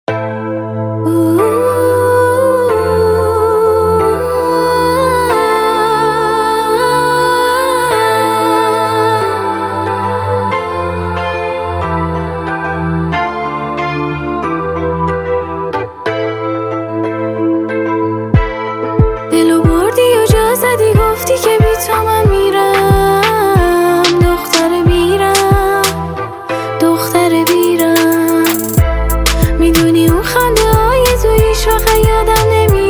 دلو بردی و جا زدی گفتی که بی تو من میرم دختر بیرم دختر بیرم میدونی اون خنده های تو هیچ وقت یادم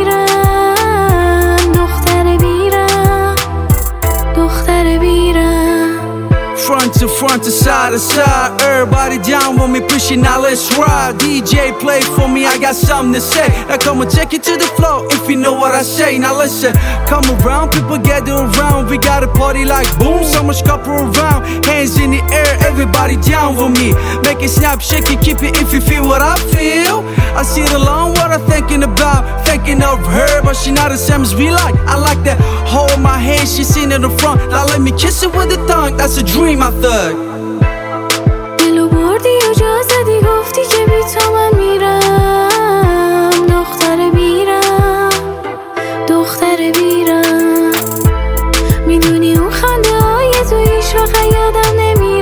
نمیرم دختر بیرم دختر بیرم Front to side to side, everybody down with me pushing, now let's ride. DJ play for me, I got something to say. Now come and take it to the floor if you know what I say. Now listen, come around, people gather around. We got a party like boom, so much couple around. Hands in the air, everybody down with me. Make it snap, shake it, keep it if you feel what I feel. I see it alone, what I'm thinking about. Thinking of her, but she not the same as we like. I like that, hold my hand, she seen in the front. Now let me kiss it with a tongue, that's a dream I thug. دلو بردی و جا زدی گفتی که بی تو من میرم دختر بیرم دختر بیرم میدونی اون خنده های تو هیچ وقت یادم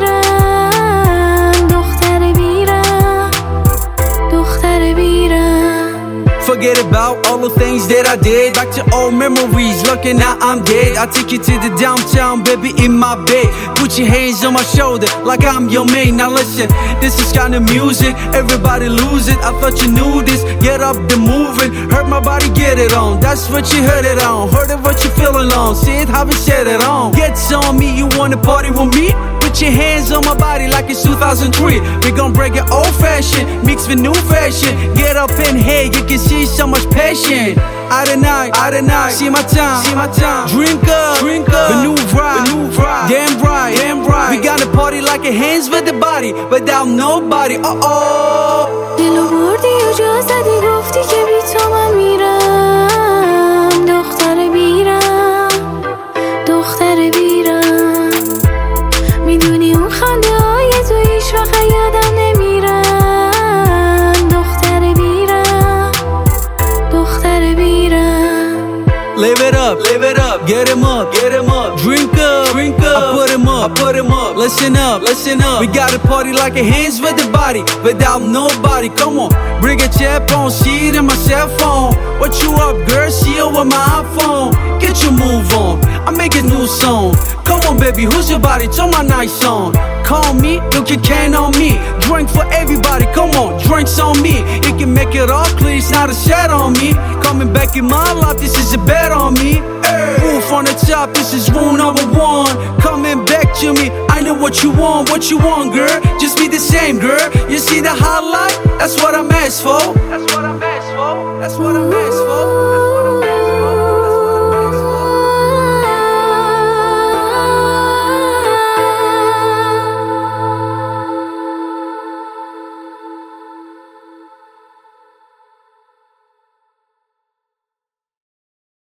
نمیرم دختر بیرم دختر بیرم Forget about all the things that I did. Back to old memories, looking now I'm dead. I take you to the downtown, baby, in my bed. Put your hands on my shoulder like I'm your man. Now listen, this is kind of music, everybody lose it. I thought you knew this, get up the moving. Hurt my body, get it on, that's what you heard it on. Heard it, what you feeling on, see it, how we set it on. Gets on me, you wanna party with me? Put your hands on my body like it's 2003. We gon' break it old fashioned, mix with new fashion. Get up in here, you can see so much passion. Out at night, see my time. Drink up, the new ride, damn right. We gotta party like a hands with the body, without nobody. دلو بردی و جا زدی گفتی که بی تو من میرم دختر بیرم دختر بیرم میدونی اون خنده های تو هیچ وقت یادم نمیرم دختر بیرم دختر بیرم Live it up, get him up, drink up, I put him up, listen up, we gotta party like a hands with the body, without nobody, come on, bring a chair on, see it in my cell phone, what you up girl, see it with my iPhone, get your move on, I make a new song, come on baby, who's your body, turn my nice song, call me, you can count on me, drink for everybody, come on, drinks on me, you can make it all clear, it's not a shot on me, coming back in my life, this is a bet on me, roof on the top, this is rule number one, coming back to me, I know what you want, girl, just be the same, girl, you see the highlight, that's what I'm asked for, that's what I'm asked for.